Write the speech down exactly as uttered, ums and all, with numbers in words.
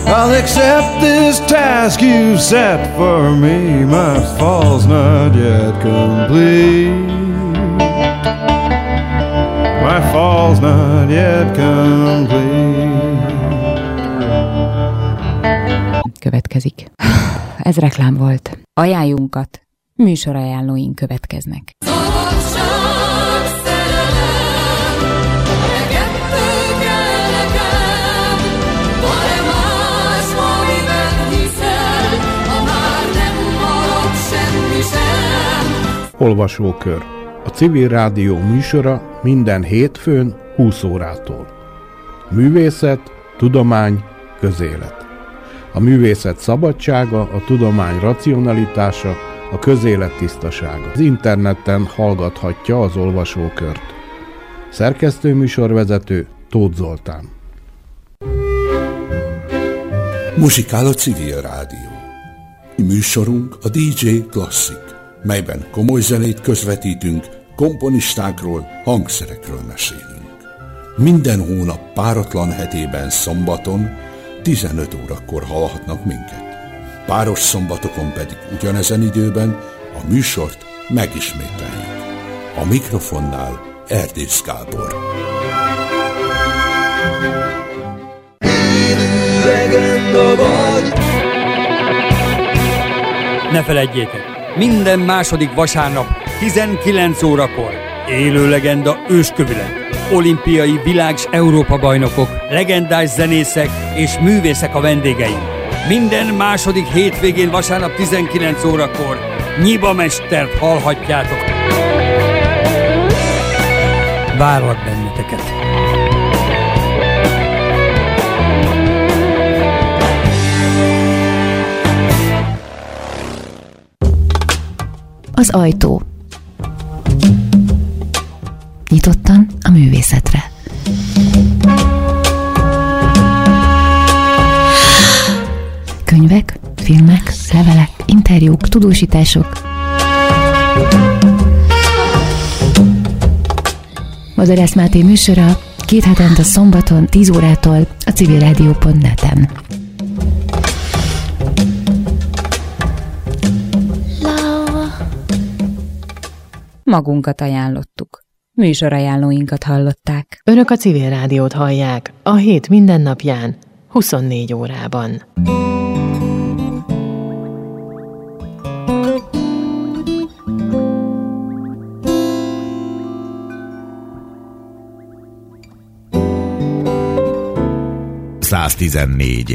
I'll accept this task you've set for me. My fall's not yet complete. My fall's not yet complete. Következik. Ez reklám volt. Ajánljunkat. Műsorajánlóink következnek. Olvasókör. A Civil Rádió műsora minden hétfőn húsz órától. Művészet, tudomány, közélet. A művészet szabadsága, a tudomány racionalitása, a közélet tisztasága. Az interneten hallgathatja az olvasókört. Szerkesztő műsorvezető Tóth Zoltán. Muzsikál a Civil Rádió. Műsorunk a dé dzsé Klasszik, melyben komoly zenét közvetítünk, komponistákról, hangszerekről mesélünk. Minden hónap páratlan hetében szombaton tizenöt órakor hallhatnak minket. Páros szombatokon pedig ugyanezen időben a műsort megismételjük. A mikrofonnál Erdész Gábor. Élő legenda vagy. Ne feledjétek, minden második vasárnap tizenkilenc órakor élő legenda őskövület. Olimpiai világ- s Európa-bajnokok, legendás zenészek és művészek a vendégeink. Minden második hétvégén vasárnap tizenkilenc órakor Nyiba mestert hallhatjátok. Várlak benneteket! Az ajtó. Nyitottan a művészetre. Könyvek, filmek, levelek, interjúk, tudósítások. Madarász Máté műsora két hetente szombaton tíz órától a civilrádió pont net-en. Magunkat ajánlottuk. Műsorajánlóinkat hallották. Önök a Civil Rádiót hallják a hét minden napján, huszonnégy órában. száztizennégy